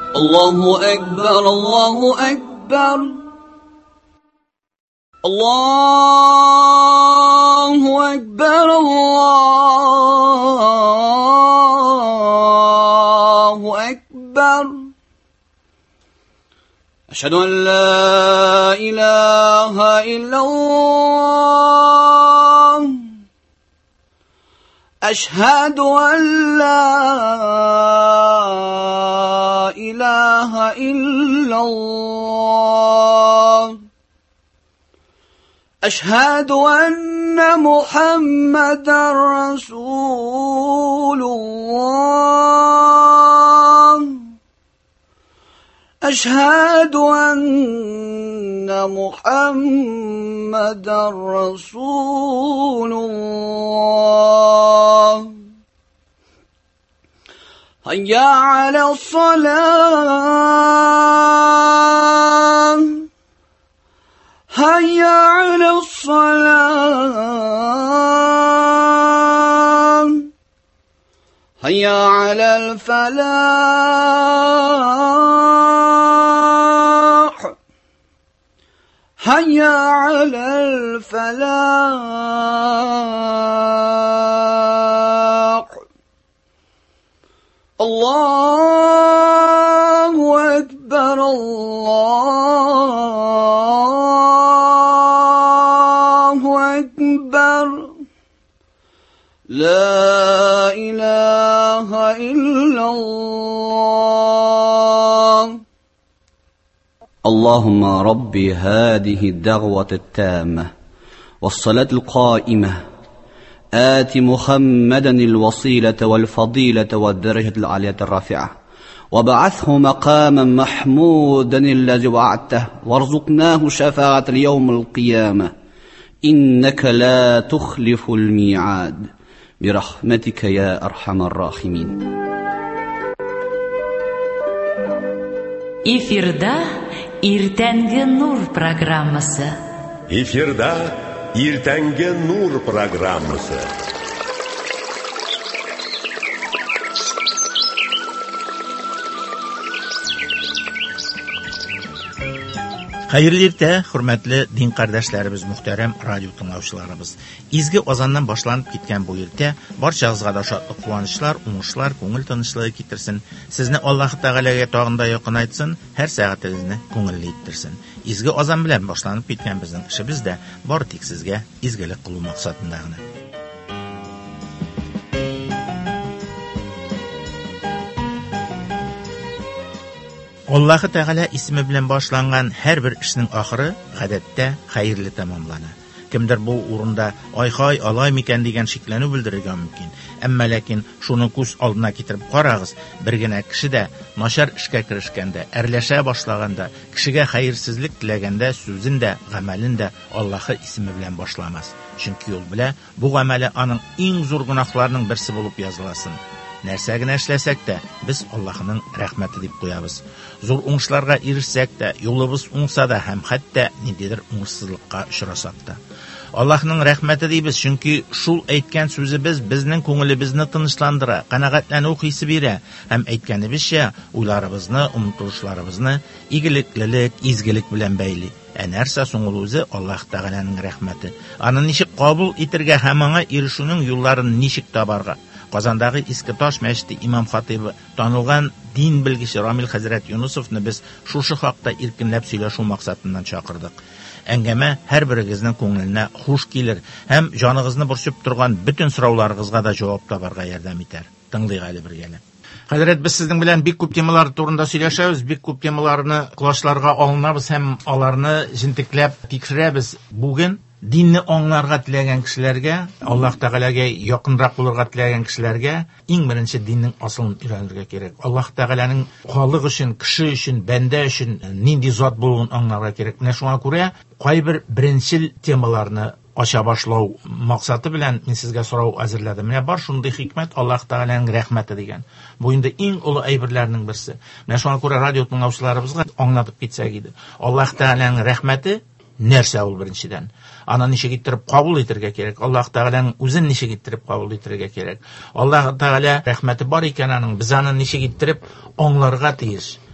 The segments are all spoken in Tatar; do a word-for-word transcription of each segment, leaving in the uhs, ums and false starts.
الله أكبر الله أكبر الله أكبر الله أكبر أشهد أن لا إله إلا الله أشهد أن لا إله إلا الله أشهد أن محمدا رسول الله أشهد أن محمدا رسول الله هيا على الصلاة هيا على الصلاة هيا على الفلاح هيا على الفلاح الله أكبر الله أكبر لا إله إلا الله اللهم رب هذه الدعوة التامة والصلاة القائمة آت محمدا الوصيلة والفضيلة والدرجة العالية الرافعة وبعثه مقاما محمودا الذي وعدته وارزقناه شفاعة اليوم القيامة إنك لا تخلف الميعاد برحمتك يا أرحم الراحمين. Эфирда Иртәнге нур программасы. Эфирда Иртәнге нур программасы. Hayırlı irte, hürmetli din kardeşlerimiz, muhterem radyo tınlavçılarımız. İzgi ozandan başlanıp gitken bu irte, barçağızga da şatlık, kuvanışlar, umuşlar, koңыл tanışlığı getirsin. Sizni Allah Teala'ya tağında yakın aytsın, her saatinizni koңылlı ettirsin. İzgi ozan bilen başlanıp gitken bizden işimiz de bar tek sizge izgilik kılı maksatındağını. Allah Teala ismi bilen başlangan her bir işinin ahırı gadetте hayırlı tamamlanır. Kimdir bu urunda ayhay alay miken degan şekleni bildirgen mümkün. Amma lakin şunu kus aldına getirip qaragız, bir gene kişi de naşar işe kirişkende, erleşe başlaganda, kişiге hayırsızlık tilaganda sözün de, gamelin de Allah'ı ismi bilen başlamaz. Çünkü yol bile bu gameli anın en zor günahlarının birisi bulup yazılasın. Nərsəgini əşləsək də, biz Allah'ın rəhməti deyib qoyabız. Zor uңışlarga erişsək də, yolumuz uңsa da, həm hətta nidedir uңışsızlıqqa uçrasaq da. Allah'ın rəhməti deyibіз, çünki şul aytgan sözü biz bizning ko'ngilimizni tinchlandıra, qanoatlanib hissi bera, ham aytganimizcha o'ylarimizni, umtilishlarimizni igiliklilik, izgilik bilan bayli. Narsa so'ngil o'zi Alloh taolaning rahmati. Ani nishik qabul etirga ham anga erishishning yo'llarini nishik tabarga. Qozondagi eski tosh masjidi imom xatibi tanilgan din bilgichi Ramil Hazrat Yunusovni biz shu shu haqda erkinlab сөйләшү maqsadidan chaqirdik. Әңгәмә һәр берегезнең күңеленә хуш килер, һәм җаныгызны борчып торган бүтән сорауларыгызга да җавап табарга ярдәм итәр. Тыңлыйк әле бергәле. Хәзрәт, biz сезнең белән бик күп темалар турында сөйләшәбез, бик күп темаларны класларга алынабыз һәм аларны җентекләп тикшерәбез. Бүген dinni аңларга теләгән кешеләргә, Аллаһ Тәгаләгә якынрак булырга теләгән кешеләргә иң беренче dinның асылын өйрәнергә кирәк. Аллаһ Тәгаләнең халык өчен, кеше өчен, бәндә өчен нинди зат булуын аңларга кирәк. Менә шуңа күрә кайбер беренчел темаларны ача башлау максаты белән мин сезгә сорау әзерләдем. Менә бар шундый хикмәт Аллаһ Тәгаләнең рәхмәте дигән. Бу инде иң олы әйберләрнең берсе. Менә шуңа күрә радио тыңлаучыларыбызга аңлатып китсәк иде. Аллаһ Тәгаләнең рәхмәте нәрсә ул беренчедән? Аны ничек иттереп кабул итәргә кирәк? Аллаһ Тәгаләнең үзен ничек иттереп кабул итәргә кирәк? Аллаһ Тәгалә рәхмәте бар икән аның, без аны ничек иттереп аңларга тиеш?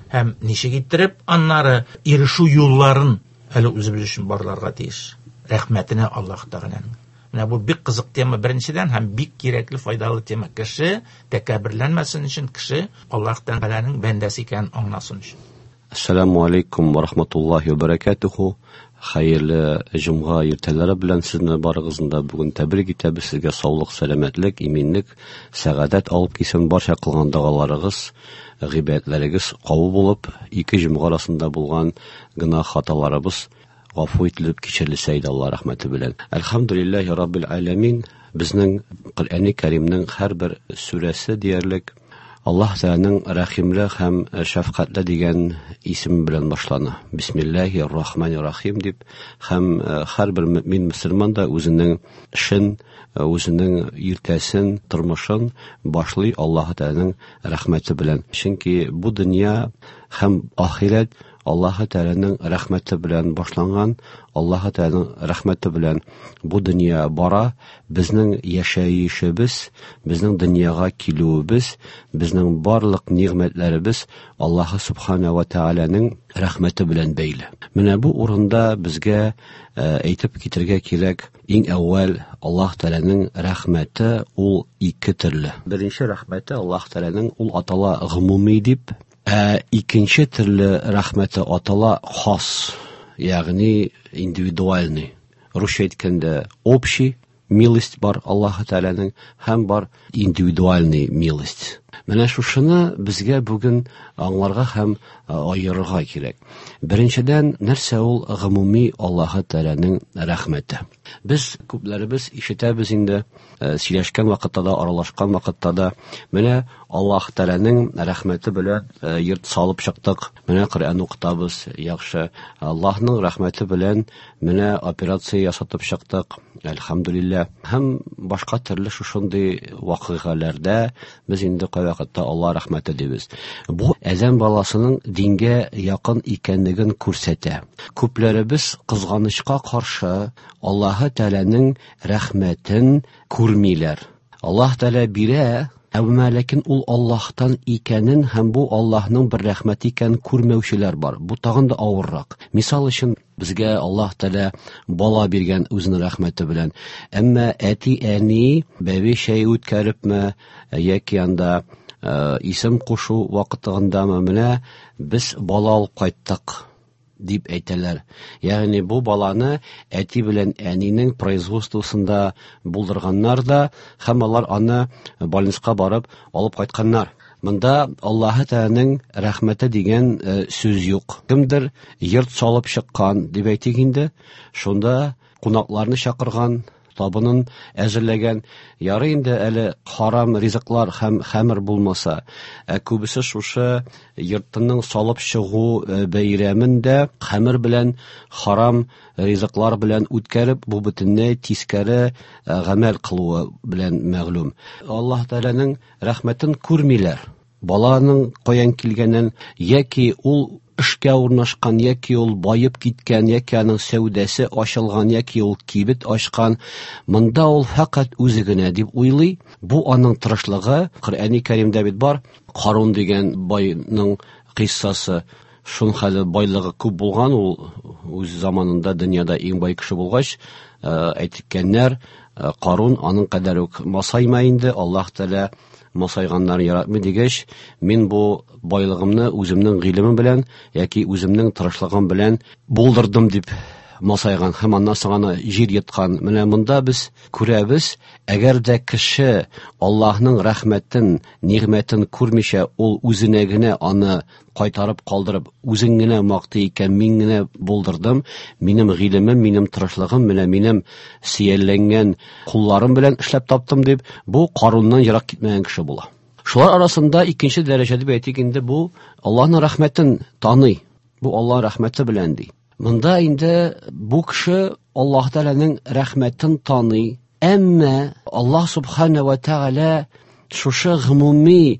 һәм ничек иттереп аннары ирешү юлларын әле үзебез өчен барларга тиеш. Рәхмәтенә Аллаһ Тәгаләнең. Менә бу бик кызык тема беренчедән һәм бик кирәкле, файдалы тема. Кеше тәкәбберләнмәсен өчен, кеше Аллаһ Тәгаләнең бәндәсе икәнен аңласын өчен. Ассаламу алейкум ва рахматуллахи ва баракатуху. Хәерле җомга иртәләре белән сезне барыгызны да бүген тәбрик итәбез. Сезгә саулык, сәламәтлек, иминлек, сәгадәт алып килсен барча кылган дагаларыгыз, гыйбадатларыгыз кабул булып, ике җомга арасында булган гына хаталарыбыз гафу ителеп кичерелсә иде Алла рәхмәте белән. Әлхәмдүлиллаһи раббил аләмин. Безнең Коръәни Кәримнең һәрбер сүрәсе диярлек Аллаһ Тәгаләнең рәхимле һәм шәфкатьле дигән исеме белән башлана. Бисмиллаһир-рахманир-рахим дип, һәм һәрбер мөмин мөселман да үзенең эшен, үзенең иртәсен, тормышын башлый Аллаһ Тәгаләнең рәхмәте белән. Чөнки бу дөнья һәм ахират Аллаһ Тәгаләнең рәхмәте белән башланган. Аллаһ Тәгаләнең рәхмәте белән бу дөнья бара. Безнең яшәешебез, безнең дөньяга килүебез, безнең барлык нигъмәтләребез Аллаһ Субхана ва Тәгаләнең рәхмәте белән бәйле. Менә бу урында безгә әйтеп китергә кирәк, иң әүвәл Аллаһ Тәгаләнең рәхмәте ул ике төрле. Беренче рәхмәте Аллаһ Тәгаләнең ул атала гомуми дип, Ә икенче төрле рәхмәте атала хас, ягъни индивидуальный. Русча әйткәндә общий милость бар Аллаһ Тәгаләнең, һәм бар индивидуальный милость. Менә шушыны безгә бүген аңларга һәм аерырга кирәк. Беренчедән, нәрсә ул гомуми Аллаһ Тәгаләнең рәхмәте? Без күпләребез ишетәбез инде, сөйләшкән вакытта да, аралашкан вакытта да, менә Аллаһ Тәгаләнең рәхмәте белән йорт салып чыктык, менә Коръән укытабыз, яхшы. Аллаһның рәхмәте белән менә операция ясатып чыктык, әлхәмдүлиллаһ. Һәм башка төрле шушындый вакыйгаларда без инде вакытта Алла рәхмәте дибез. Бу әдәм баласының дингә якын икәнлеген күрсәтә. Күпләребез кызганычка каршы Аллаһ Тәгаләнең рәхмәтен күрмиләр. Аллаһ Тәгалә бирә, әмма ләкин ул Аллаһтан икәнен һәм бу Аллаһның бер рәхмәте икәнен күрмәүчеләр бар. Бу тагын да авыррак. Мисал өчен, безгә Аллаһ Тәгалә бала биргән үзенең рәхмәте белән. Әмма әти-әни бәби шәй үткәрепме, яки анда исем кушу вакытындамы менә без бала алып кайттык дип әйтәләр. Ягъни бу баланы әти белән әнинең производствосында булдырганнар да, һәм алар аны больницага барып алып кайтканнар. Монда Аллаһ Тәгаләнең рәхмәте дигән сүз юк. Кемдер йорт салып чыккан дип әйтик инде, шунда кунакларны чакырган, табынын әзерләгән, ярый инде әле харам ризыклар һәм хәмер булмаса, ә күбесе шушы йортының салып чыгу бәйрәмендә хәмер белән, харам ризыклар белән үткәреп, бу бөтенләй тискәре гамәл кылуы белән мәгълүм. Аллаһ Тәгаләнең рәхмәтен күрмиләр. Баланың каян килгәнен, яки ул эшкә урнашкан, яки ул байып киткән, яки аның сәүдәсе ачылган, яки ул кибет ачкан, монда ул фақат үзе генә дип уйлый. Бу аның тырышлыгы. Коръәни Кәримдә бит бар, Карун дигән байның кыйссасы. Шун хәле байлыгы күп булган, ул үз заманында дөньяда иң бай кеше булгач, әйткәннәр, Карун аның кадәр үк масайма инде, Аллаһ Тәгалә масайганнар яратмый дигәч, мин бу байлыгымны үземнең гыйлемем белән яки үземнең тырышлыгым белән булдырдым дип масайган, һәм аннан соң аны җир йоткан. Менә монда без күрәбез, әгәр дә кеше Аллаһның рәхмәтен, нигъмәтен күрмичә, ул үзенә генә аны кайтарып калдырып, үзең генә мактый икән, мин генә булдырдым, минем гыйлемем, минем тырышлыгым, менә минем сөялләнгән кулларым белән эшләп таптым дип, бу Каруннан ерак китмәгән кеше була. Шулар арасында икенче дәрәҗәдә дип әйтик инде, бу Аллаһның рәхмәтен таный. Бу Аллаһ рәхмәте белән ди. Монда инде бу кеше Аллаһ Тәгаләнең рәхмәтен таный, әмма Аллаһ Субхана ва Тәгалә шушы гомуми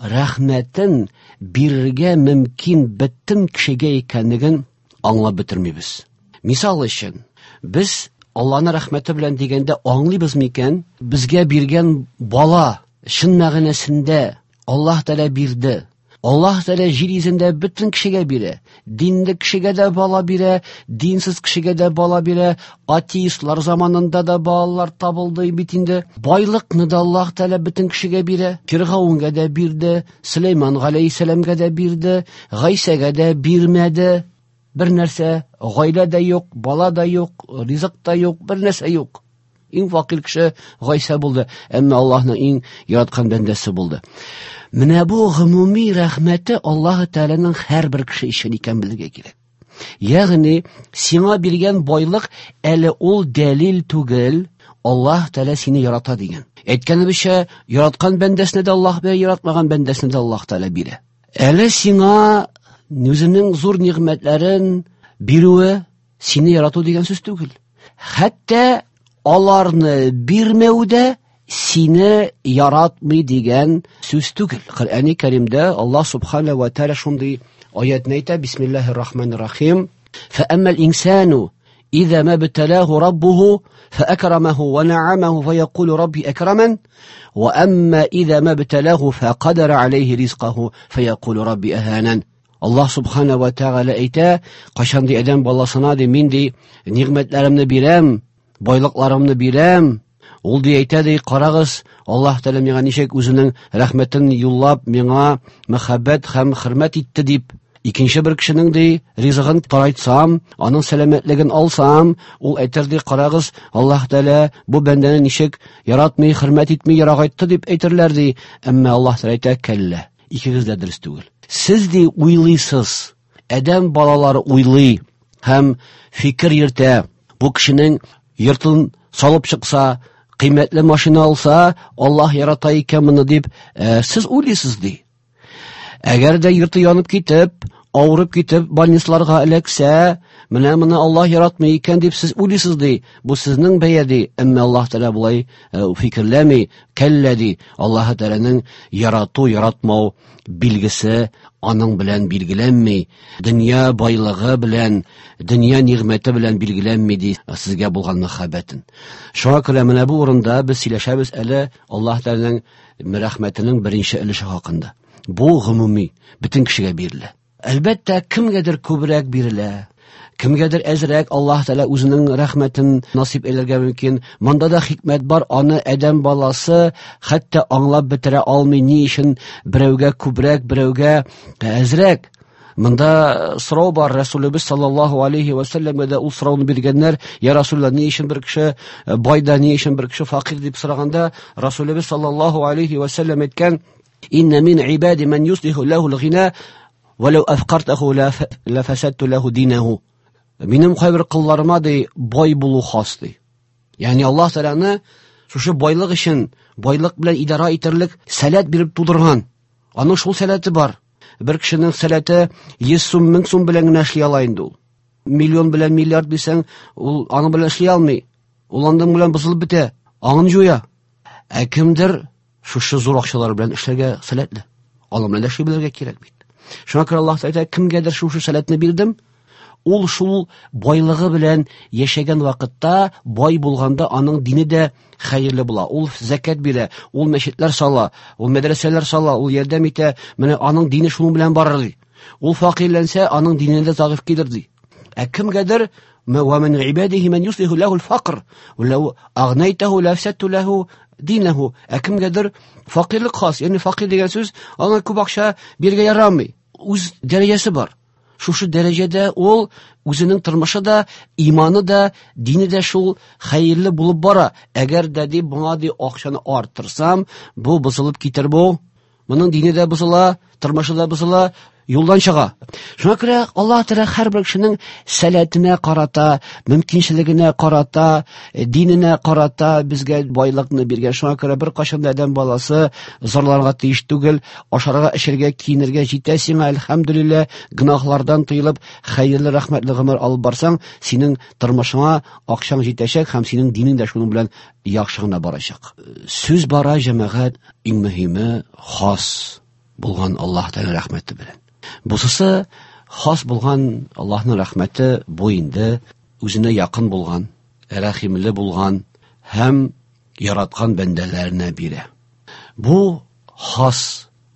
рәхмәтен бирергә мөмкин бөтен кешегә икәнлеген аңлап бетермибез. Мисал өчен, без Аллаһның рәхмәте белән дигәндә аңлыйбыз микән? Безгә биргән бала чын мәгънәсендә Аллаһ Тәгалә бирде. Аллаһ Тәгалә җир йөзендә бөтен кешегә бирә. Динле кешегә дә бала бирә, динсез кешегә дә бала бирә. Атеистлар заманында да балалар табылды бит инде. Байлыкны да Аллаһ Тәгалә бөтен кешегә бирә. Фиргаунгә дә бирде, Сөләйман галәйһиссәламгә дә бирде, Гайсәгә дә бирмәде. Бер нәрсә, гаилә дә юк, бала да юк, ризык та юк, бер нәрсә юк. Иң факир кеше Гайса булды, әмма Аллаһның иң яраткан бәндәсе булды. Менә бу гомуми рәхмәте Аллаһ Тәгаләнең һәрбер кеше өчен икән белергә кирәк. Ягъни, сиңа биргән байлык әле ул дәлил түгел, Аллаһ Тәгалә сине ярата дигән. Әйткәнебезчә, яраткан бәндәсенә дә Аллаһ бирә, яратмаган бәндәсенә дә Аллаһ Тәгалә бирә. Әле сиңа үзенең зур нигъмәтләрен бирүе сине ярату дигән сүз түгел. Хәтта аларны бирмәүдә сине яратмый дигән сүз түгел. Коръәни Кәримдә Аллаһ Субхана ва Тәгалә шундый аятны әйтә: Бисмиллаһир-рахманир-рахим. Фәәммәл инсану إذا ما ابتلاه ربه فأكرمه ونعمه فيقول ربي أكرمن وأما إذا ما ابتلاه فقدر عليه رزقه فيقول ربي أهانن. Allah Subhanahu wa Ta'ala әйтә, кашан ди адәм баласына ди мин ди нигъмәтләремне бирәм, байлыкларымны бирәм. Ул ди әйтә ди, карагыз, Аллаһ Тәгалә миңа ничек үзенең рәхмәтен юллап, миңа мәхәббәт һәм хөрмәт итте дип. Икенче бер кешенең ди ризыгын тарайтсам, аның сәламәтлеген алсам, ул әйтер ди, карагыз, Аллаһ Тәгалә бу бәндәне ничек яратмый, хөрмәт итмий, ярагайтты дип әйтерләр ди. Әмма Аллаһ Тәгалә әйтә, кәллә, икегез дә дөрес түгел. Сез ди уйлыйсыз, адәм балалары уйлый һәм фикер йөртә. Бу кешенең йортын салып чыкса, кыйммәтле машина алса, Аллаһ ярата икән моны дип, ә, сез уйлыйсыз ди. Әгәр дә йорты янып китеп, авырып китеп, больницаларга эләксә, менә моны Аллаһ яратмый икән дип сез уйлыйсыз ди. Бу сезнең бәя ди. Әмма Аллаһ Тәгалә булай фикерләми, кәллә ди. Аллаһ Тәгаләнең ярату, яратмау билгесе аның белән билгеләнми, дөнья байлыгы белән, дөнья нигъмәте белән билгеләнми ди сезгә булган мәхәббәтен. Шуңа күрә менә бу урында без сөйләшәбез әле Аллаһ Тәгаләнең рәхмәтенең беренче өлеше хакында. Бу гомуми, бөтен кешегә бирелә. Әлбәттә, кемгәдер күбрәк бирелә, кемгәдер әзрәк Аллаһ Тәгалә үзенең рәхмәтен насип итәргә мөмкин. Монда да хикмәт бар, аны адәм баласы хәтта аңлап бетерә алмый, ни өчен берәүгә күбрәк, берәүгә әзрәк. Монда сорау бар, Расулыбыз саллаллаһу алейхи ва саллямга да ул сорауны биргәннәр. Я Расулла, ни өчен бер кеше байда, ни өчен бер кеше факир дип сораганда, Расулыбыз саллаллаһу алейхи ва саллям әйткән: إن من عباد من يصلح له الغنى ولو أفقرته لفسدت له دينه. Минем кайбер кылларыма ди бай булу хас ди. Ягъни Аллаһ Тәгаләне шушы байлык өчен, байлык белән идара итерлек сәләт биреп тудырган. Аның шул сәләте бар. Бер кешенең сәләте йөз сум, мең сум белән генә эшли ала инде ул. Миллион белән миллиард бисәң, ул аны белән эшли алмый. Ул андың белән бозылып бетә. Аңын җуя. Ә кемдер шушы зур акчалар белән эшләргә сәләтле. Алар белән эшли белергә кирәк бит. Шуңа күрә Аллаһ әйтә, кемгәдер шушы сәләтне бирдем, ул шул байлыгы белән яшәгән вакытта, бай булганда аның дине дә хәерле була. Ул закат бирә, ул мәчетләр сала, ул мәдрәсәләр сала, ул ярдәм итә, менә аның дине шуның белән барыр ди. Ул факирләнсә, аның дине дә зәгыйф килер ди. Ә кемгәдер ومن عباده من يصلح له الفقر ولو أغنيته لافسدت له دينه. Әкемгәдер факирлык хас, ягъни факир дигән сүз, аңа күп акча биргә ярамый. Үз дәрәҗәсе бар. Шушы дәрәҗәдә ул үзенең тормышы да, иманы да, дине дә шул хәерле булып бара. Әгәр дә ди буңа ди акчаны арттырсам, бу бозылып китер бу. Моның дине дә бозыла, тормышы да бозыла, юлдан чыга. Шуңа күрә Аллаһ Тәгалә һәрбер кешенең сәләтенә карата, мөмкинчелегенә карата, диненә карата безгә байлыкны биргән. Шуңа күрә бер кашан да адәм баласы зарларга тиеш түгел, ашарга, эчәргә, киенергә җитә сиңа, әлхәмдүлилләh, гөнаһлардан тыелып, хәерле, рәхмәтле гомер алып барсаң, синең тормышыңа акчаң җитәчәк һәм синең динең дә шуның белән яхшы гына барачак. Сүз бара, җәмәгать, иң мөһиме хас булган Аллаһ Тәгалә рәхмәте белән. Бусысы хас булган Аллаһның рәхмәте бу инде үзенә якын булган, рәхимле булган һәм яраткан бәндәләренә бирә. Бу хас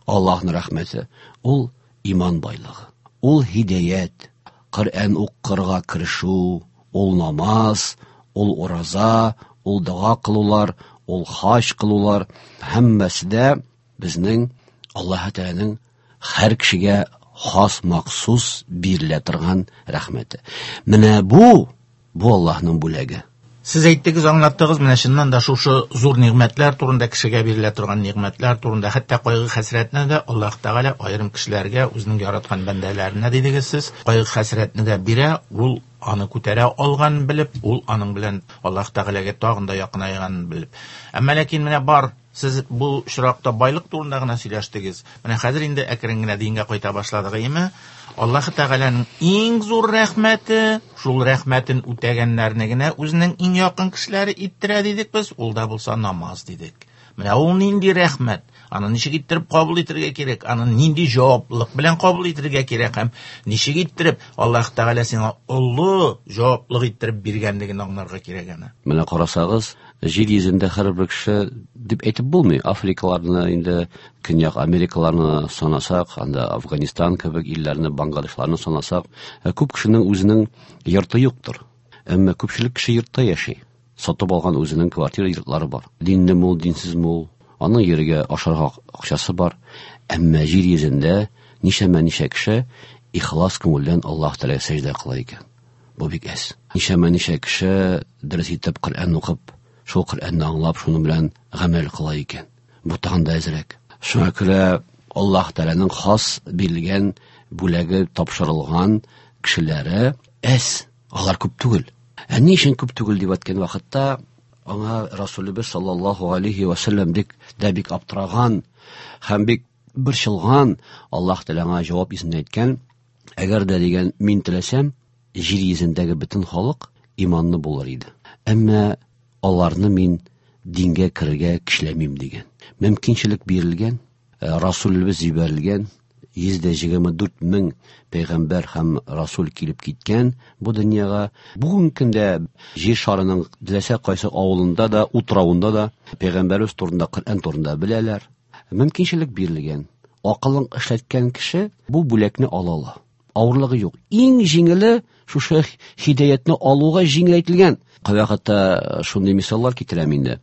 Аллаһның рәхмәте, ул иман байлыгы, ул һидаят, Коръән укырга кирешу, ул намаз, ул ураза, ул дуа кылулар, ул хаҗ кылулар, һәммәсе дә безнең Аллаһ Тәгаләнең һәр кешегә хас махсус бирелә торган рәхмәте. Менә бу, бу Аллаһның бүләге. Сез әйттегез, аңлаттыгыз, менә шуннан да шушы зур нигъмәтләр турында, кешегә бирелә торган нигъмәтләр турында, хәтта кайгы хәсрәтне дә Аллаһ Тәгалә аерым кешеләргә, үзенең яраткан бәндәләренә дидегез сез. Кайгы хәсрәтне дә бирә, ул аны күтәрә алган белеп, ул аның белән Аллаһ Тәгаләгә тагын да якынайганын белеп. Әмма ләкин менә бар, сез бу очракта байлык турында гына сөйләштегез. Менә хәзер инде әкрен генә дингә кайта башладык, име? Аллаһ Тәгаләнең иң зур рәхмәте, шул рәхмәтен үтәгәннәрне генә үзенең иң якын кешеләре иттерә дидек без, ул да булса намаз дидек. Менә ул нинди рәхмәт? Аны ничек иттереп кабул итәргә кирәк? Аны нинди җаваплылык белән кабул итәргә кирәк? Һәм ничек иттереп Аллаһ Тәгалә сиңа олы җаваплылык иттереп биргәнлеген аңларга кирәк аны. Менә карасагыз, җир йөзендә һәрбер кеше дип әйтеп булмый. Африкаларны, инде Көньяк Америкаларны санасак, анда Афганистан кебек илләрне, Бангладешларны санасак, күп кешенең үзенең йорты юктыр. Әмма күпчелек кеше йортта яши. Сатып алган үзенең квартира йортлары бар. Динле мул, динсез мул, аның йөрергә ашарга акчасы бар. Әмма җир йөзендә нишәмә нишә кеше ихлас күңелдән Аллаһ Тәгаләгә сәҗдә кыла икән. Бу бик әз. Нишәмә нишә кеше дөрес итеп Коръән укып, шул Коръәнне аңлап, шуның белән гамәл кыла икән. Бу тагын да әзрәк. Шуңа күрә Аллаһ Тәгаләнең хас бирелгән бүләге, тапшырылган кешеләре әз, алар күп түгел. Ә ни өчен күп түгел дип әйткән вакытта, аңа Расулыбыз саллаллаһу алейхи ва саллям бик дә бик аптыраган һәм бик борчылган, Аллаһ Тәгаләгә җавап исендә әйткән: "Әгәр дә дигән мин теләсәм, җир йөзендәге бөтен халык иманлы булыр иде. Әмма аларны мин дингә керергә кишләмим" дигән. Мөмкинчелек бирелгән, Расулыбыз җибәрелгән, йөз егерме дүрт мең пәйгамбәр һәм Расул килеп киткән бу дөньяга. Бүген көндә җир шарының теләсә кайсы авылында да, утравында да пәйгамбәрбез турында, Коръән турында беләләр. Мөмкинчелек бирелгән. Акылын эшләткән кеше бу бүләкне ала ала. Авырлыгы юк. Иң җиңеле шушы һидаятны алуга җиңеләйтелгән. Кайвакытта шундый мисаллар китерәм инде.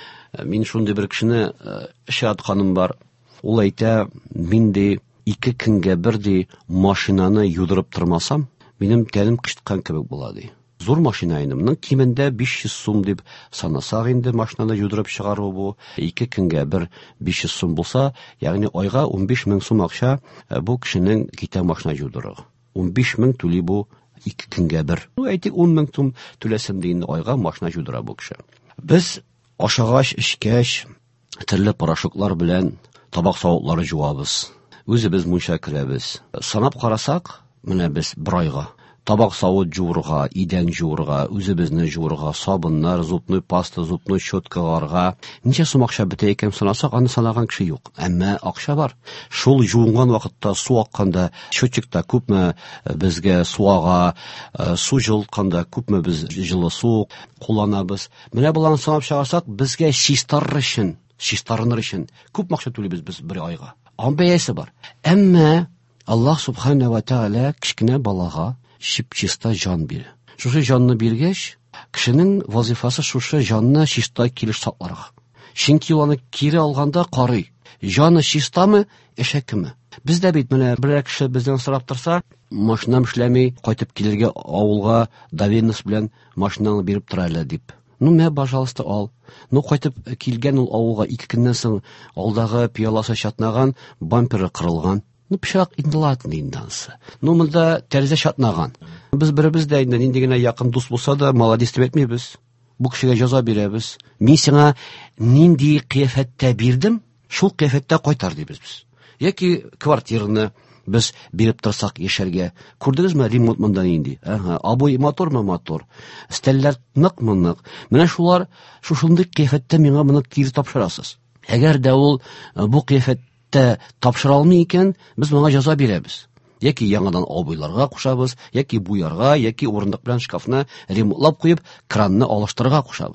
Мин шундый бер кешене шәһәт ханым бар. Ул әйтә, мин ди ике көнгә бер ди машинаны юдырып тормасам, минем тәнем кышткан кебек була ди. Зур машина инде, моның кимендә биш йөз сум дип санасак инде машинаны юдырып чыгару бу. ике көнгә бер биш йөз сум булса, ягъни айга ун биш мең сум акча бу кешенең китә машина юдырыгы. ун биш мең түли бу ике көнгә бер. Ну әйтик, ун мең сум түләсәм ди инде айга машина юдыра бу кеше. Без ашагач, эчкәч, төрле порошоклар белән табак савытлары жуабыз. Үзебез мунча керәбез. Санап карасак, менә без бер айга табак савыт жуырга, идән жуырга, үзебезне жуырга, сабыннар, зубной паста, зубной щеткаларга ничә сум акча бетә икән санасак, аны санаган кеше юк. Әмма акча бар. Шул жуынган вакытта, су акканда, счетчикта күпме безгә суага, су җылытканда күпме без җылы су кулланабыз. Менә буларны санап чыгарсак, безгә чистар өчен, чистарыныр өчен күп акча түлибез без бер айга. Амбәясе бар. Әмма Аллаһ субхана ва тааля кичкенә балага чип-чиста җан бирә. Шушы җанны биргәч, кешенең вазифасы шушы җанны чиста килеш сакларга. Чөнки аны кире алганда карый. Җаны чистамы, эшәкме? Бездә бит менә бер кеше бездән сорап торса, машинам эшләми, кайтып килергә авылга доведность белән машинаны биреп торалар дип. Ну, мә, пожалуйста, ал. Ну, кайтып килгән ул авылга ике көннән соң алдагы пияласы чатнаган, бамперы кырылган. Ну, пишак инделатны индансы. Ну, монда тәрәзә чатнаган. Без беребез дә инде нинди генә якын дус булса да, молодец дип әйтмибез. Бу кешегә җәза бирәбез. Мин сиңа нинди кыяфәттә бирдем, шул кыяфәттә кайтар дибез без. Яки квартираны без биреп торсак яшәргә. Күрдегезме ремонт монда нинди? Ага, абый мотормы мотор. Стәлләр нык-мы нык. Менә шулар шушындый кыяфәттә миңа моны кире тапшырасыз. Әгәр дә ул бу кыяфәттә тапшыра алмый икән, без моңа җәза бирәбез. Яки яңадан абыйларга кушабыз, яки буярга, яки урындык белән шкафны ремонтлап куеп, кранны алыштырырга кушабыз.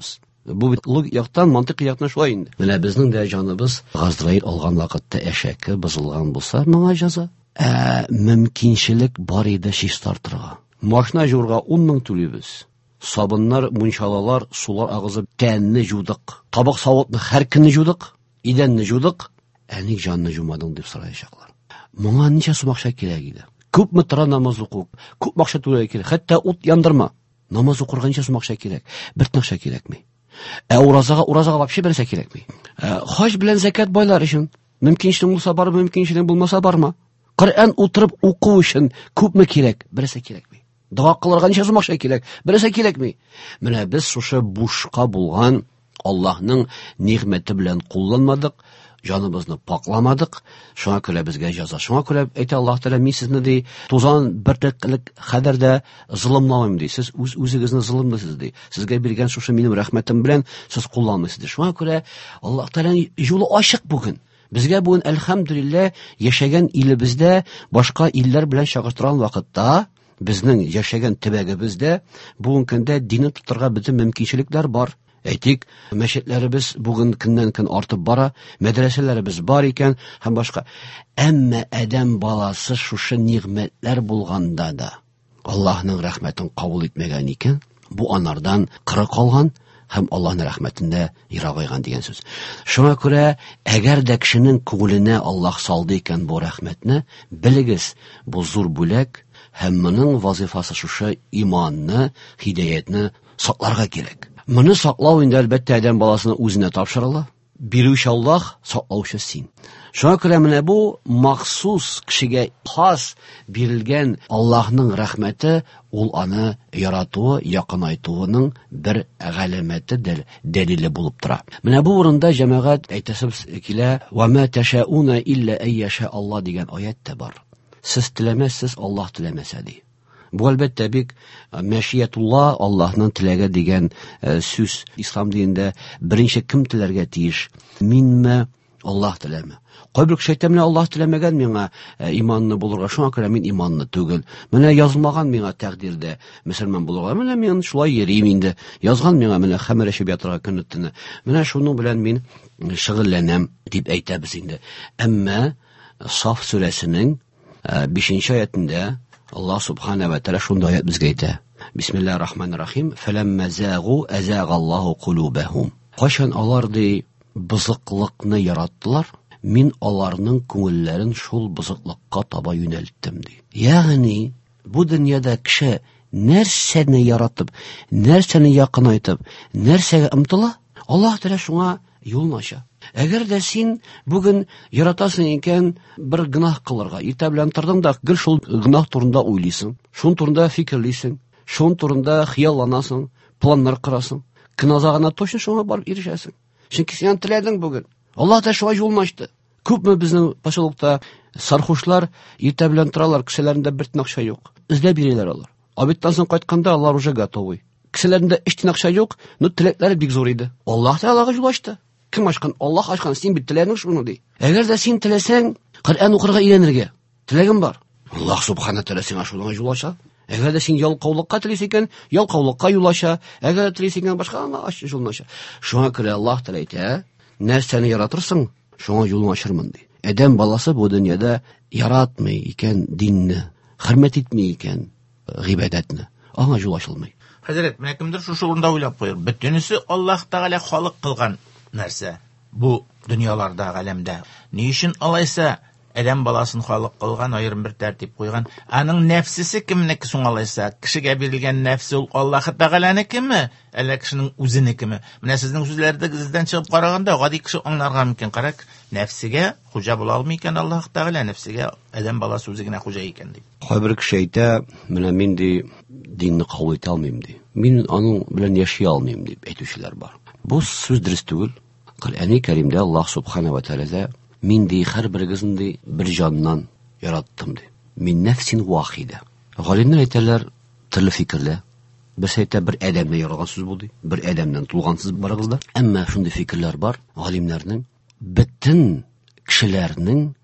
Бу бит логик яктан, мантык яктан шулай инде. Менә безнең дә җаныбыз Газраил алган вакытта әшәке бозылган булса, моңа җәза. Ә мөмкинчелек бар иде шиш тартырга. Машина җурга ун мең түлибез. Сабыннар, мунчалалар, сулар агызып тәнне жудык. Табак савытны һәр көнне жудык, идәнне жудык. Әник җанны җумадың дип сораячаклар. Моңа ничә сум акча кирәк иде? Күпме тора намаз укып, күп акча түләргә кирәк. Хәтта ут яндырма. Намаз укырга ничә сум акча кирәк? Бер акча кирәкми. Ә уразага, уразага вообще берсе кирәкми. Хаҗ белән закат байлар өчен мөмкинчелек булса бар, мөмкинчелек булмаса барма. Коръән утырып уку өчен күпме кирәк? Берсе кирәкми. Дуа кылырга ничә сум акча кирәк? Берсе кирәкми. Менә без шушы бушка булган Аллаһның нигъмәте белән кулланмадык, җаныбызны пакламадык. Шуңа күрә безгә җәза. Шуңа күрә әйтә Аллаһ Тәгалә, мин сезне ди тузан берлеклек хәдәрдә зулымламыйм ди. Сез үз үзегезне зулымлыйсыз ди. Сезгә биргән шушы минем рәхмәтем белән сез кулланмыйсыз ди. Шуңа күрә Аллаһ Тәгаләнең юлы ачык бүген. Безгә бүген әлхәмдүлиллә яшәгән илебездә башка илләр белән чагыштырган вакытта безнең яшәгән төбәгебездә бүген көндә динне тотырга бөтен мөмкинчелекләр бар. Әйтик, мәчетләребез бүген көннән көн артып бара, мәдрәсәләребез бар икән һәм башка. Әмма адәм баласы шушы нигъмәтләр булганда да Аллаһның рәхмәтен кабул итмәгән икән, бу анардан кыры калган һәм Аллаһның рәхмәтендә ерагайган дигән сүз. Шуңа күрә, әгәр дә кешенең күңеленә Аллаһ салды икән бу рәхмәтне, белегез, бу зур бүләк һәм моның вазифасы шушы иманны, хидаятны сакларга кирәк. Моны саклау инде әлбәттә адәм баласына үзенә тапшырыла. Бирүче Аллаһ, саклаучы син. Шуңа күрә менә бу махсус кешегә хас бирелгән Аллаһның рәхмәте, ул аны яратуы, якынайтуының бер галәмәте, дәлиле булып тора. Менә бу урында җәмәгать әйтәсебез килә, "Ва ма ташауна илля айяша Аллаһ" дигән аят та бар. Сез теләмәссез, Аллаһ теләмәсә ди. Бу әлбәттә бик мәшиятулла, Аллаһның теләге дигән сүз. Ислам динендә беренче кем теләргә тиеш? Минме, Аллаһ теләме? Кайбер кеше әйтә, менә Аллаһ теләмәгән миңа иманны булырга, шуңа күрә мин иманны түгел. Менә язылмаган миңа тәкъдирдә мөселман булырга. Менә мин шулай йөрим инде. Язган миңа менә хәмер эчеп ятырга көнне-төне. Менә шуның белән мин шөгыльләнәм дип әйтәбез инде. Әмма Саф сүрәсенең бишенче аятында Allah subhanahu wa ta'ala şunda ayet bizge ayta. Bismillahirrahmanirrahim. Felemma zâgu azâgallahu kulûbahum. Qaşan alar di bızıqlıqны yarattılar. Min alarının күңелләрен шул бызыqlıqqa таба юнәлттем ди. Ягъни бу дөньяда кеше нәрсәне яратып, нәрсәне якынайтып, нәрсәгә ымтыла, Аллаһ Тәгалә шуңа юлны ача. Әгәр дә син бүген яратасың икән бер гынах кылырга, иртә белән тордың да гел шул гынах турында уйлыйсың, шун турында фикерлисең, шун турында хыялланасың, планнар кырасың, кыназагына точно шуңа барып ирешәсең. Чөнки син теләдең бүген. Аллаһ да шуңа юлны ачты. Күпме безнең поселокта сархушлар иртә белән торалар, кешеләрендә бер тин акча юк. Эзләп бирәләр алар. Обедтан соң кайтканда алар уже готовый. Кешеләрендә өч тин акча юк, но теләкләре бик зур иде. Аллаһ да аларга юл ачты. Кем ачкан? Аллаһ ачкан. Син бит теләгән шуны ди. Әгәр дә син теләсәң, Коръән укырга өйрәнергә теләгән бар. Аллаһ субхана тәгалә сиңа шуңа юл ача. Әгәр дә син ялкаулыкка телисең икән, ялкаулыкка юл ача. Әгәр дә телисең икән башка ач юлны ача. Шуңа күрә Аллаһ Тәгалә әйтә, нәрсәне яратырсың, шуңа юлны ачырмын ди. Адәм баласы бу дөньяда яратмый икән динне, хөрмәт итмий икән гыйбадәтне, аңа юл ачылмый. Хәзрәт, менә кемдер шушы урында уйлап куйыр. Бөтенесе Аллаһ Тәгалә халык кылган нәрсә бу дөньяларда, галәмдә. Ни өчен алайса адәм баласын халык кылган, аерым бер тәртип куйган? Аның нәфсесе кемнеке соң алайса? Кешегә бирелгән нәфсе ул Аллаһ Тәгаләнекеме, әллә кешенең үзенекеме? Менә сезнең сүзләрдәгездән чыгып караганда, гади кеше аңларга мөмкин. Карак, нәфсегә хуҗа була алмый икән Аллаһ Тәгалә, нәфсегә адәм баласы үзе генә хуҗа икән дип. Кайбер кеше әйтә, менә мин ди динне кабул итә алмыйм ди. Мин аның белән яши алмыйм дип әйтүчеләр бар. Бу сүз дөрес түгел. Коръәни Кәримдә Аллаһ субхана ва тәгалә мин ди һәрберегезне ди бер җаннан яраттым ди. Мин нәфсин вахида. Галимнәр әйтәләр, төрле фикерләр. Берсе әйтә, бер адәмне яралган сүз булды, бер адәмнән тулган сүз барыгызда. Әмма шундый фикерләр бар, галимнәрнең бөтен кешеләрнең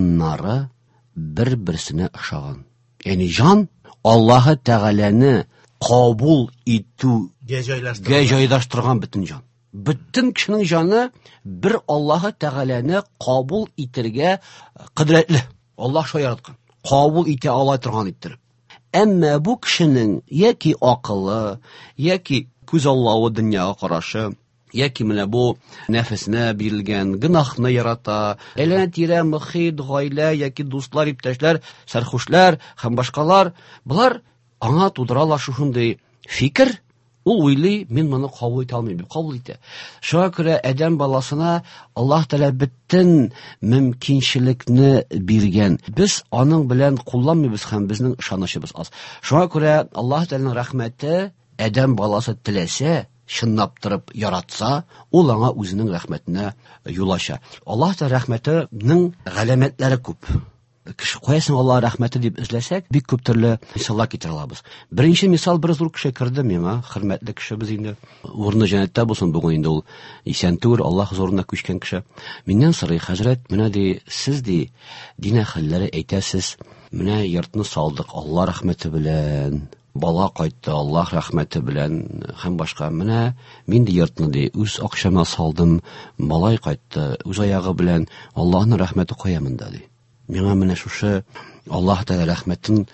җаннары бер-берсенә охшаган. Ягъни җан Аллаһ Тәгаләне кабул итүгә Җайлаштырган. җайлаштырган бөтен җан. Бөтен кешенең җаны бер Аллаһы Тәгаләне кабул итәргә кыдрәтле. Аллаһ шулай яраткан. Кабул итә ала торган иттереп. Әмма бу кешенең яки акылы, яки күз Аллаһы дөньяга карашы, яки менә бу нәфесенә бирелгән гынахны ярата, әйләнә-тирә, мөхит, гаилә яки дуслар, иптәшләр, сәрхүшләр һәм башкалар, булар аңа тудыралар шушындый фикер. Ул уйлый, мин моны кабул итә алмыйм, дип кабул итә. Шуңа күрә адәм баласына Аллаһ Тәгалә бөтен мөмкинчелекне биргән. Без аның белән кулланмыйбыз һәм безнең ышанычыбыз аз. Шуңа күрә Аллаһ Тәгаләнең рәхмәте адәм баласы теләсә, чынлап торып яратса, ул аңа үзенең рәхмәтенә юл ача. Аллаһ Тәгалә рәхмәтенең галәмәтләре күп. Кеше каясың Аллаһ рәхмәте дип эзләсәк, бик күп төрле мисаллар китерә алабыз. Беренче мисал бер зур кеше керде миңа, хөрмәтле кеше без инде. Урыны җәннәттә булсын, бүген инде ул исән түгел, Аллаһ зурына күчкән кеше. Миннән сорый, хәзрәт, менә ди, сез ди дин әһелләре әйтәсез, менә йортны салдык Аллаһ рәхмәте белән, бала кайтты Аллаһ рәхмәте белән һәм башка. Менә мин ди йортны ди үз акчама салдым, балай кайтты үз аягы белән, Аллаһның рәхмәте каямында ди. Миңа менә шушы Аллаһ Тәгалә рәхмәтен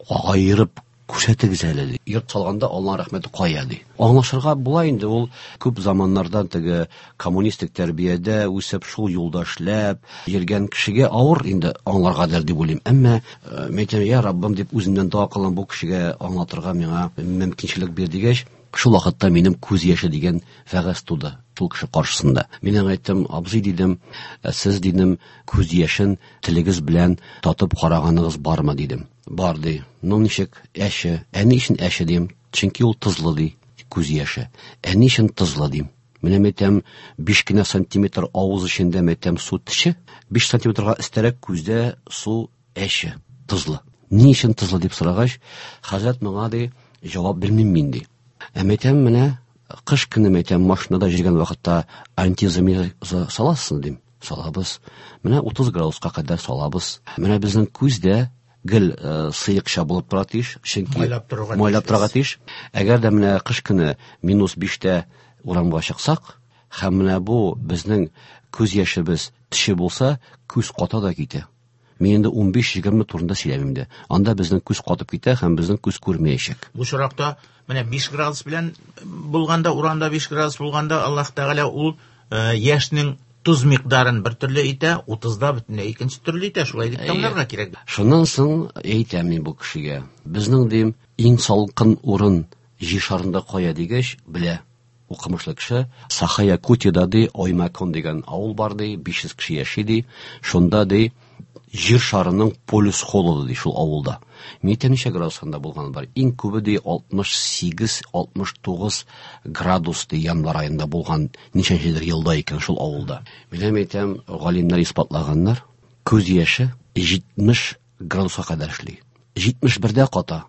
айырып күрсәтегез әле ди. Йорт салганда Аллаһ рәхмәте кая ди. Аңлашырга була инде, ул күп заманнардан теге коммунистик тәрбиядә үсеп шул юлда эшләп йөргән кешегә авыр инде аңларгадыр дип уйлыйм. Әмма мәйтәм, я Раббым дип үземнән дуа кылам, бу кешегә аңлатырга миңа мөмкинчелек бир дигәч, шул вакытта минем күз яше дигән вәгазь туды шул кеше каршысында. Мин әйттем, абзый дидем, сез дидем, күз яшен телегез белән татып караганыгыз бармы дидем. Бар ди. Ну ничек әше? Әни өчен әше дим, чөнки ул тызлы ди, күз яше. Әни өчен тызлы дим. Менә мәйтәм биш кенә сантиметр авыз эчендә мәйтәм су теше, биш сантиметрга өстәрәк күздә су әше, тызлы. Ни өчен тызлы дип сорагач, хәзрәт моңа ди җавап бирмим мин ди. Әмәйтәм менә кыш көне мәйтәм машинада җиргән вакытта антизамир саласың дим. Салабыз. Менә утыз градуска кадәр салабыз. Менә безнең күздә гел сыйыкча булып тора тиеш, чөнки майлап торга тиеш. Әгәр дә менә кыш көне минус биштә урамга чыксак, һәм менә бу безнең күз яшебез теше булса, күз ката да китә. Мин инде ун биш егерме турында сөйләмим дә. Анда безнең күз катып китә һәм безнең күз күрмәячәк. Бу чоракта менә биш градус белән булганда, урамда биш градус булганда, Аллаһ Тәгалә ул яшьнең туз микъдарын бер төрле итә, утызда бөтенләй икенче төрле итә, шулай дип таңларга кирәк. Шуннан соң әйтәм мин бу кешегә, безнең дим иң салкын урын җир шарында кая дигәч, белә. Укымышлы кеше, Саха-Якутиядә ди Оймакон дигән авыл бар ди, биш йөз кеше яши ди. Шунда ди җир шарының полюс холоды ди шул авылда. Мин ничә градусында булган бар? Иң күбе ди алтмыш сигез алтмыш тугыз градус ди январь аенда булган, ничәнчедер елда икән шул авылда. Мин әйтәм, галимнәр испатлаганнар, күз яше җитмеш градуска кадәр эшли. җитмеш бердә ката.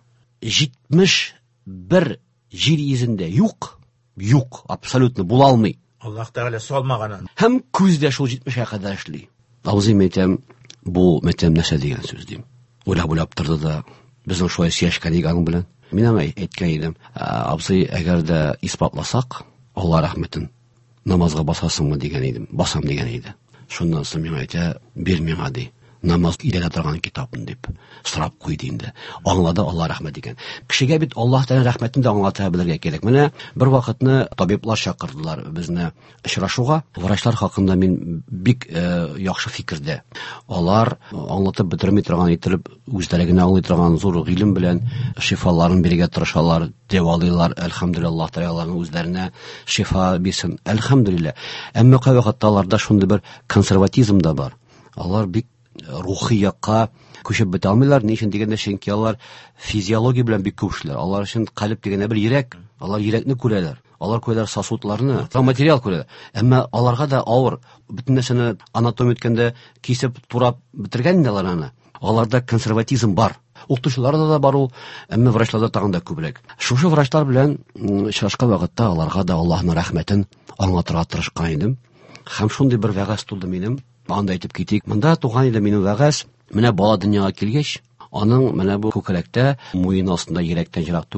җитмеш бер җир йөзендә юк. Юк, абсолютно була алмый. Аллаһ Тәгалә салмаганын. Һәм күздә шул җитмешкә кадәр эшли. Абзый мәйтәм, бу мәйтәм нәрсә дигән сүз дим. Уйлап-уйлап торды да, безнең шулай сөйләшкән игән белән. Мин аңа әйткән идем, абзый, әгәр дә испатласак, Алла рәхмәтен, намазга басасыңмы дигән идем, басам дигән иде. Шуннан соң мин әйтә, бир миңа ди, намаз идәрә торган китапын дип сорап куйды инде. Аңлады Алла рәхмәт дигән. Кешегә бит Аллаһ Тәгалә рәхмәтен дә аңлата белергә кирәк. Менә бер вакытны табиблар чакырдылар безне очрашуга. Врачлар хакында мин бик яхшы фикердә. Алар аңлатып бетерми торган итеп, үзләре генә аңлый торган зур гыйлем белән шифаларын бирергә тырышалар, дәвалыйлар. Әлхәмдүлилләх, Аллаһ Тәгаләнең үзләренә шифа бирсен. Әлхәмдүлилләх. Әмма кай вакытта аларда шундый бер консерватизм да бар. Алар бик рухи якка күчеп бетә алмыйлар. Ни өчен дигәндә, чөнки алар физиология белән бик күп эшләр. Алар өчен калб дигәндә бер йөрәк. Алар йөрәкне күрәләр. Алар күрәләр сосудларны, материал күрәләр. Әмма аларга да авыр. Бөтен нәрсәне анатомия иткәндә кисеп турап бетергән инде алар аны. Аларда консерватизм бар. Укытучыларда да бар ул, әмма врачларда тагын да күбрәк. Шушы врачлар белән очрашкан вакытта аларга да Аллаһның рәхмәтен аңлатырга тырышкан идем. Һәм шундый бер вәгазь тулды минем. Анда әйтеп китик. Монда туган иде минем вәгазь. Менә бала дөньяга килгәч, аның менә бу күкрәктә, муен астында йөрәктән җирак түгел,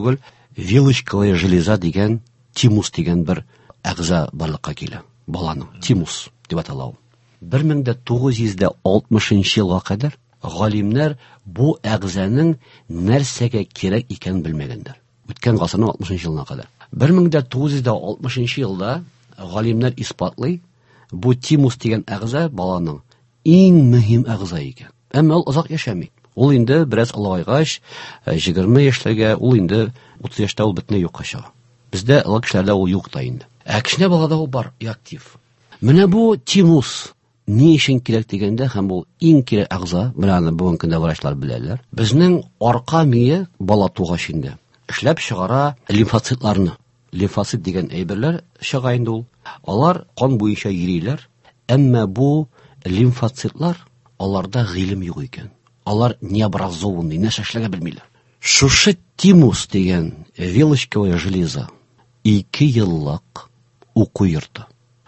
вилочковая железа дигән, тимус дигән бер әгъза барлыкка килә. Баланың тимус дип атала. бер мең тугыз йөз алтмышынчы елга кадәр галимнәр бу әгъзаның нәрсәгә кирәк икән белмәгәннәр. Үткән гасырның алтмышынчы елына кадәр. бер мең тугыз йөз алтмышынчы елда галимнәр испатлый, бу тимус дигән әгъза баланың иң мөһим әгъза икән. Әмма ул озак яшәми. Ул инде бераз олайгач, егерме яшьләргә, ул инде утыз яшьтә ул бөтенләй юкка чыга. Бездә ул кешеләрдә ул юк та инде. Ә кечкенә балада ул бар, актив. Менә бу тимус ни өчен кирәк дигәндә, һәм бу иң кирәк әгъза, менә бүгенге көндә врачлар беләләр. Безнең арка мие бала тугач инде эшләп чыгара лимфоцитларны. Лимфоцит дигән әйберләр чыга инде ул. Алар кан буенча йөриләр, әмма бу лимфоцитлар, аларда гыйлем юк икән. Алар не образованный, нәрсә эшләргә белмиләр. Шушы тимус дигән вилочковая железа ике еллык уку йорты.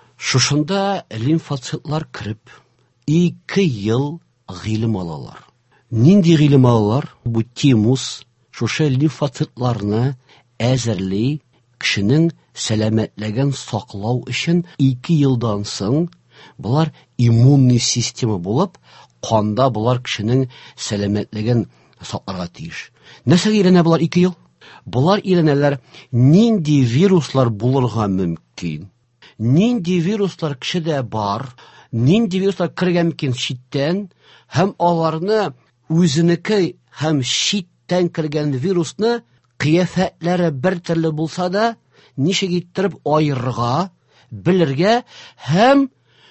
Шушында лимфоцитлар кирип, ике ел гыйлем алалар. Нинди гыйлем алалар? Бу тимус шушы лимфоцитларны әзерли, кешенең сәламәтлеген саклау өчен ике елдан соң булар иммунный система булып, канда булар кешенең сәламәтлеген сакларга тиеш. Нәрсәгә өйрәнә булар ике ел? Булар өйрәнәләр нинди вируслар булырга мөмкин, нинди вируслар кешедә бар, нинди вируслар кергән мөмкин читтән, һәм аларны үзенеке һәм читтән кергән вирусны кыяфәтләре бер төрле булса да, ничек иттереп аерырга, белергә һәм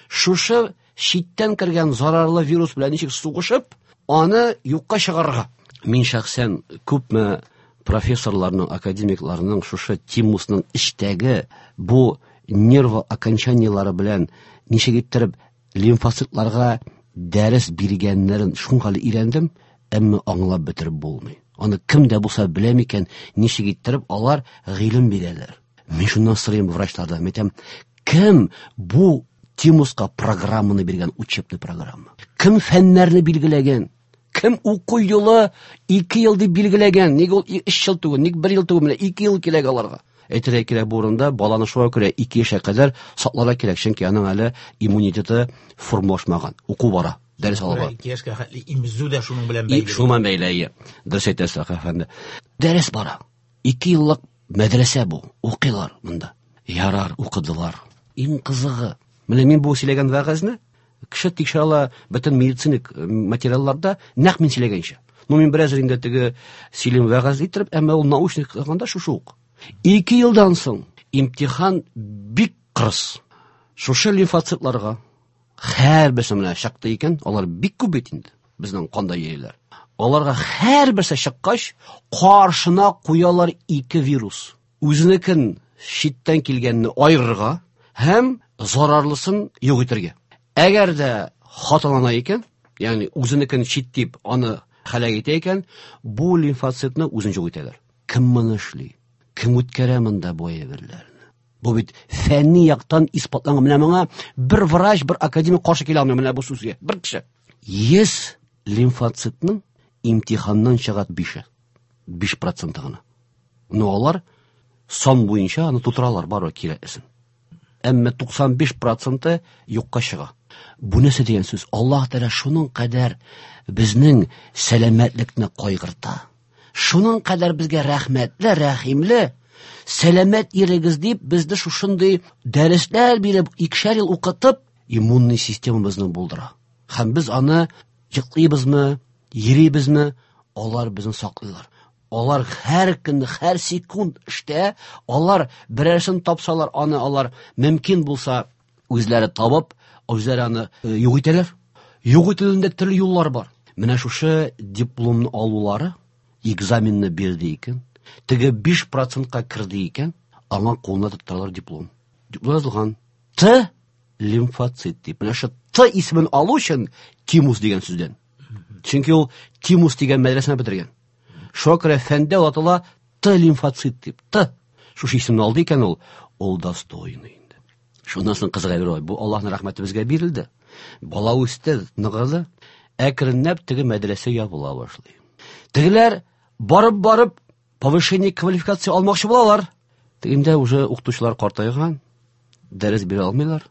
шушы читтән кергән зарарлы вирус белән ничек сугышып, аны юкка чыгарырга. Мин шәхсән күпме профессорларның, академикларның шушы тимусның эчтәге бу нерв окончаниялары белән ничек иттереп лимфоцитларга дәрес биргәннәрен шуңгалы өйрәндем, әмма аңлап бетереп булмый. Аны кем дә булса белә микән, ничек иттереп алар гыйлем бирәләр. Мин шуннан сорыйм врачлардан, мәйтәм, кем бу тимуска программаны биргән, учебный программа? Кем фәннәрне билгеләгән? Кем уку елы ике ел дип билгеләгән? Ник ул өч ел түгел, ник бер ел түгел, менә ике ел кирәк аларга. Әйтергә кирәк бу урында баланы шуңа күрә ике яшькә кадәр сакларга кирәк, чөнки аның әле иммунитеты формалашмаган. Уку бара, дәрес алга. ике яшькә хәтле имзу да шуның белән бәйле. Шуңа бәйле. Дөрес әйтәсез, әфәнде. Дәрес бара. ике еллык мәдрәсә бу. Укыйлар монда. Ярар, укыдылар. Иң кызыгы, менә мин бу сөйләгән вәгазьне кеше тикшерә бөтен медициник материалларда нәкъ мин сөйләгәнчә. Ну мин бераз инде теге сөйлем вәгазь иттереп, әмма ул научный кылганда шушы ук. ике елдан соң имтихан бик кырыс. Шушы лимфоцитларга һәрберсе менә чыкты икән, алар бик күп бит инде. Безнең канда йөриләр. Аларга һәрберсе чыккач, каршына куялар ике вирус. Үзенекен читтән килгәнне айырырга һәм зарарлысын юк итәргә. Әгәр дә хаталана икән, ягъни үзенекен читтип аны хәлак итә икән, бу лимфоцитны үзен юк итәләр. Кем моны эшли? Кем үткәрә монда бу әйберләрне? Бу бит фәнни яктан испатланган. Менә моңа бер врач, бер академик каршы килә алмый менә бу сүзгә. Бер кеше. йөз лимфоцитның имтиханнан чыгат биш. биш процент гына. Ну алар сан буенча аны тутыралар бары кирәсен. Әмма туксан биш проценты юкка чыга. Бу нәрсә дигән сүз? Аллаһ Тәгалә шуның кадәр безнең сәламәтлекне кайгырта. Шуның кадәр безгә рәхмәтле, рәхимле, сәламәт ирегез дип безне шушындый дәресләр биреп, икешәр ел укытып, иммунный системабызны булдыра. Һәм без аны йоклыйбызмы, йөрибезме, алар безне саклыйлар. Алар һәр көн, һәр секунд эштә, алар берәрсен тапсалар, аны алар мөмкин булса үзләре табып, үзләре аны юк итәләр. Юк итүдә төрле юллар бар. Менә шушы дипломны алулары, экзаменны бирде икән, теге биш процентка кирде икән, аңа кулына тоттылар диплом. Диплом язылган Т лимфоцит дип. Менә шу Т исемен алу өчен тимус дигән сүздән. Чөнки ул тимус дигән мәдрәсәне бетергән. Шуңа күрә фәндә атала Т лимфоцит дип. Т. Шушы исемне алды икән ул, ул достойный инде. Шуннан соң кызык әйбер, бу Аллаһның рәхмәте безгә бирелде. Бала үсте, ныгыды, әкренләп теге мәдрәсә ябыла башлый. Тегеләр барып-барып повышение квалификация алмакчы булалар. Инде уже укытучылар картайган, дәрес бирә алмыйлар.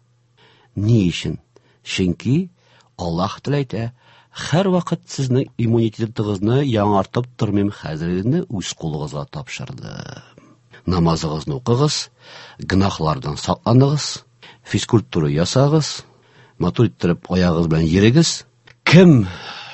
Ни өчен? Чөнки Аллаһ теләйтә, һәр вакыт сезнең иммунитетыгызны яңартып тормыйм, хәзерне үз кулыгызга тапшырды. Намазыгызны укыгыз, гынахлардан сакланыгыз, физкультура ясагыз, матур иттереп аягыз белән йөрегез. Кем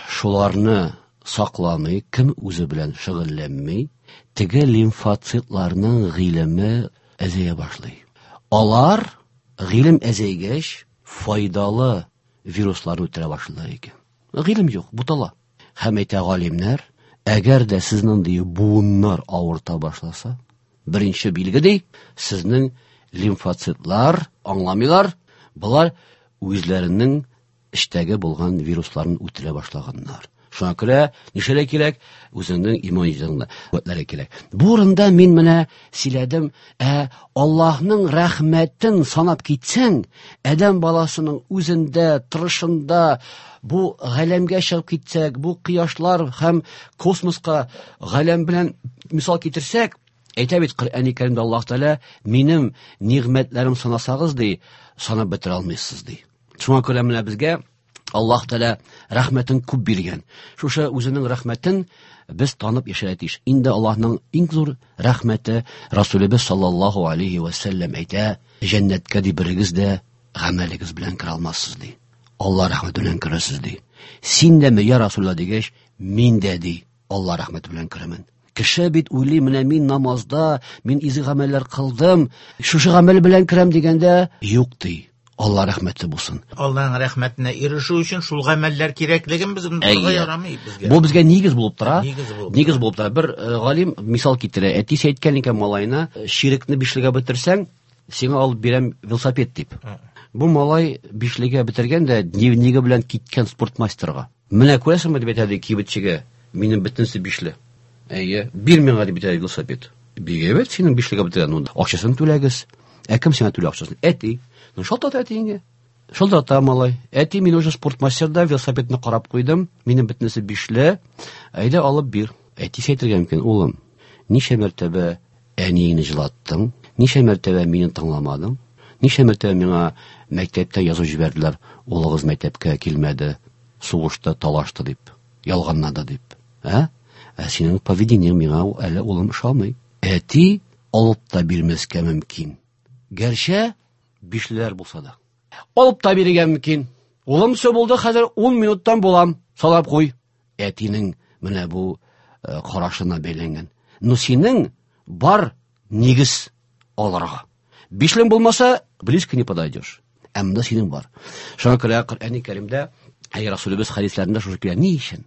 шуларны сакламый, кем үзе белән шөгыльләнмәй, теге лимфоцитларның гыйлеме әзәя башлый. Алар гыйлем әзәйгәч файдалы вирусларны үтерә башлыйлар икән. Гыйлем юк, бутала. Һәм әйтә галимнәр, әгәр дә сезнең ди буыннар авырта башласа, беренче билге ди, сезнең лимфоцитлар аңламыйлар, булар үзләренең эчтәге булган вирусларын үтерә башлаганнар. Шуңа күрә нишәлә кирәк? Үзеңнең иммунитетыңны күтәрә кирәк. Бу урында мин менә сөйләдем, ә Аллаһның рәхмәтен санап китсәң, адәм баласының үзендә, тырышында, бу галәмгә чыгып китсәк, бу кояшлар һәм космоска галәм белән мисал китерсәк, әйтә бит Коръән-и Кәримдә Аллаһ Тәгалә, минем нигъмәтләрем санасагыз ди, санап бетерә алмыйсыз ди. Шуңа күрә менә безгә Аллаһ Тәгалә рәхмәтен күп биргән. Шушы үзенең рәхмәтен без танып яшәргә тиеш. Инде Аллаһның иң зур рәхмәте Расулыбыз саллаллаһу алейхи ва саллям әйтә, җәннәткә ди берегез дә гамәлегез белән кирә алмассыз ди. Алла рәхмәте белән керәсез ди. Син дәме я Расулла дигәч, мин дә ди Алла рәхмәте белән керәмен. Кеше бит уйлый, менә мин намазда, мин изге гамәлләр кылдым, шушы гамәл белән керәм дигәндә, юк ди. Алла рәхмәтле булсын. Аллаһның рәхмәтенә ирешү өчен шул гамәлләр кирәклеген без онытырга ярамый безгә. Бу безгә нигез булып тора. Нигез булып тора. Бер галим мисал китерә. Әтисе әйткән икән малайына, ширекне бишлегә бетерсәң, сиңа алып бирәм велосипед дип. Бу малай бишлегә бетергән дә дневниге белән киткән спортмастерга. Менә күрәсеңме дип әйтә кибетчегә, минем бөтенсе бишле. Әйе, бир миңа дип әйтә велосипед. Бигә бит синең бишлегә бетергән, акчасын түләгез. Ә кем сиңа түлә акчасын? Әти. Ну шалтат әтиңә. Шалтата малай. Әти, мин уже спортмастерда велосипедны карап куйдым. Минем бөтенсе бишле. Әйдә алып бир. Әти әйтергән икән, улым, ничә мәртәбә әниеңне җылаттың? Ничә мәртәбә мине тыңламадың? Ничә мәртәбә миңа мәктәптә язу җибәрделәр, улыгыз мәктәпкә килмәде, сугышта талашты дип, ялганнады дип. Ә? Ә синең поведениең миңа әле улым ошамый. Әти алып та бирмәскә мөмкин. Гәрчә бишлеләр булса да. Алып та бирергә мөмкин. Улым сө булды, хәзер ун минуттан булам, салап куй. Әтинең менә бу э, карашына бәйләнгән. Ну синең бар нигез аларга. Бишлең булмаса, близко не подойдешь. Әмма синең бар. Шуңа күрә Коръән-и Кәримдә, әй Расулыбыз хәдисләрендә шушы килә. Ни өчен?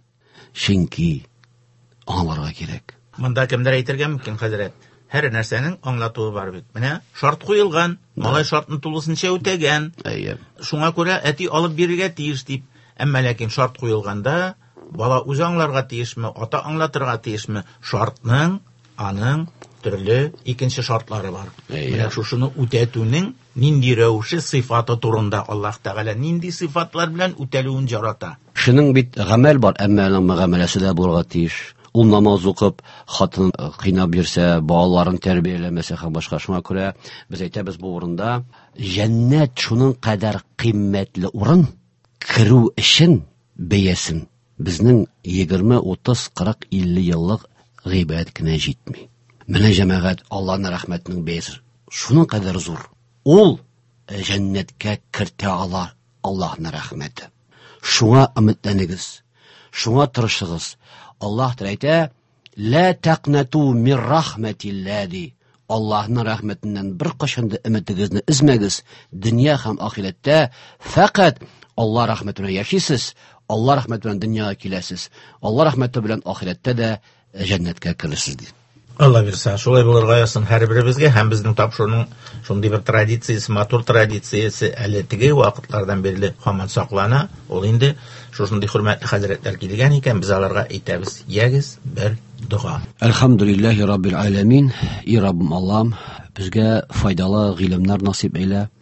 Чөнки аңларга кирәк. Монда кемдер әйтергә мөмкин, хәзрәт. Һәр нәрсәнең аңлатуы бар бит. Менә шарт куелган, малай шартны тулысынча үтәгән. Әйе. Шуңа күрә әти алып бирергә тиеш дип. Әмма ләкин шарт куелганда, бала үзе аңларга тиешме, ата аңлатырга тиешме? Шартның, аның төрле икенче шартлары бар. Менә шушыны үтәтүнең нинди рәвеше, сыйфаты турында Аллаһ Тәгалә нинди сыйфатлар белән үтәлүен жарата. Шуның бит гамәл бар, әмма аның мөгамәләсе дә булырга тиеш. Ул намаз укып, хатын кыйнап бирсә, балаларын тәрбияләмәсә һәм башка. Шуңа күрә без әйтәбез бу урында, җәннәт шуның кадәр кыйммәтле урын, кирү өчен бәясен безнең егерме, утыз, кырык, илле еллык гыйбадәт кенә җитми. Менә җәмәгать, Аллаһның рәхмәтенең бәясе шуның кадәр зур. Ул җәннәткә кертә ала Аллаһның рәхмәте. Шуңа өметләнегез, шуңа тырышыгыз. Аллаһ әйтә, ла тaqnatu мин рахматиллаһи. Аллаһның рәхмәтеннән бер кашан да өметегезне измәгез. Дөнья һәм ахирәттә фақат Алла рәхмәтенә яшисез, Алла рәхмәте белән дөньяга киләсез. Алла рәхмәте белән ахирәттә дә җәннәткә керәсез ди. Алла бирсә, шулай булырга ясын һәр беребезгә, һәм безнең тапшыруның шундый бер традициясе, матур традициясе әле теге вакытлардан бирле һаман саклана. Ул инде шушындый хөрмәтле хәзрәтләр килгән икән, без аларга әйтәбез, ягез бер дуга. Әлхәмдүлиллаһи раббил аламин. И Раббым Аллам, безгә файдалы гыйлемнәр насип әйлә.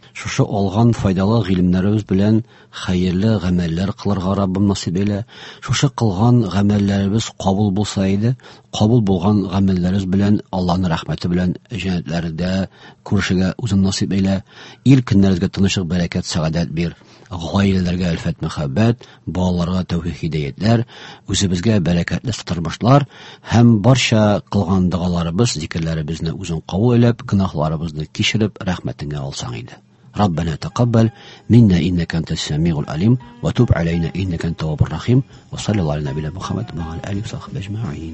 Шушы алган файдалы гыйлемнәребез белән хәерле гамәлләр кылырга Раббым насыйп эйлә. Шушы кылган гамәлләребез кабул булса иде, кабул булган гамәлләребез белән Аллаһның рәхмәте белән җәннәтләрдә күрешергә үзен насыйп эйлә. Ил көннәрегезгә тынычлык, бәрәкәт, сәгадәт бир. Гаиләләргә әлфәт, мәхәббәт, балаларга тәүфик, һидаятьләр, үзебезгә бәрәкәтле тормышлар һәм барча кылган дуаларыбыз, зикрләребезне үзең кабул итеп, гөнаһларыбызны кичереп, рәхмәтеңә алсаң иде. ربنا تقبل منا إنك أنت السميع العليم وتب علينا إنك أنت التواب الرحيم وصلى الله على نبينا محمد وعلى آله وصحبه أجمعين.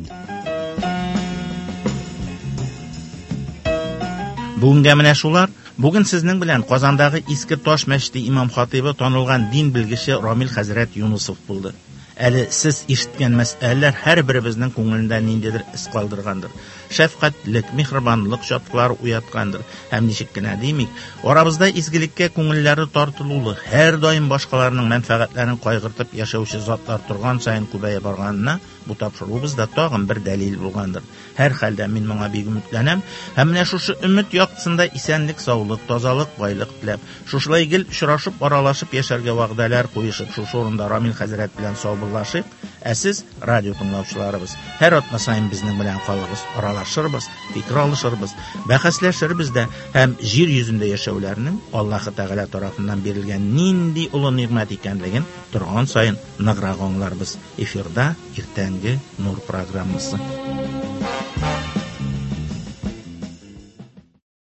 Бүгенгә менә шулар. Бүген сезнең белән Казандагы Иске Таш мәчете имам хатибы танылган дин белгече Рамил хәзрәт Юнусов булды. Әле сез ишеткән мәсьәләләр һәрберебезнең күңелендә ниндидер ис калдыргандыр. Шәфкатьлек, михрибанлык чаткылары уяткандыр. Һәм ничек кенә димик, арабызда изгелеккә күңелләре тартылулы, һәр даим башкаларның мәнфәгатьләрен кайгыртып яшәүче затлар торган сайын күбәя барганына бу тапшыруыбызда тагын бер дәлил булгандыр. Һәр хәлдә мин моңа бик өметләнәм һәм менә шушы өмет яктысында исәнлек, саулык, тазалык, байлык теләп, шушылай гел очрашып, аралашып яшәргә вәгъдәләр куешып, шушы урында Рамил хәзрәт белән саубуллашыйк. Ә сез радио тыңлаучыларыбыз, һәр атна саен безнең белән калыгыз, аралашырбыз, фикер алышырбыз, бәхәсләшербез дә һәм җир йөзендә яшәүләрнең Аллаһы Тәгалә тарафыннан бирелгән нинди улы нигъмәт икәнлеген торган саен ныграк аңларбыз. Эфирда иртәнге нур программасы.